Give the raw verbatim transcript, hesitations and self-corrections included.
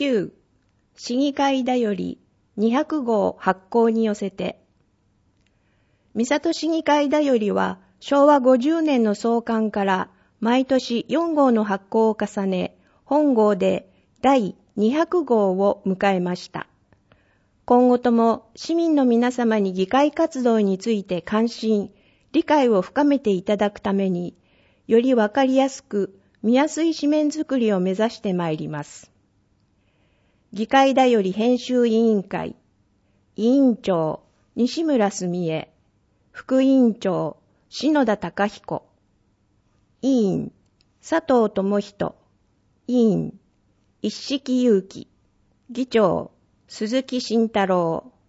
きゅう市議会だよりにひゃくごう発行に寄せて。三郷市議会だよりはしょうわごじゅうねんの創刊から毎年よんごうの発行を重ね、本号でだいにひゃくごうを迎えました。今後とも市民の皆様に議会活動について関心、理解を深めていただくために、よりわかりやすく見やすい紙面作りを目指してまいります。議会だより編集委員会、委員長、西村澄江、副委員長、篠田貴彦、委員、佐藤智人、委員、一色祐樹、議長、鈴木慎太郎、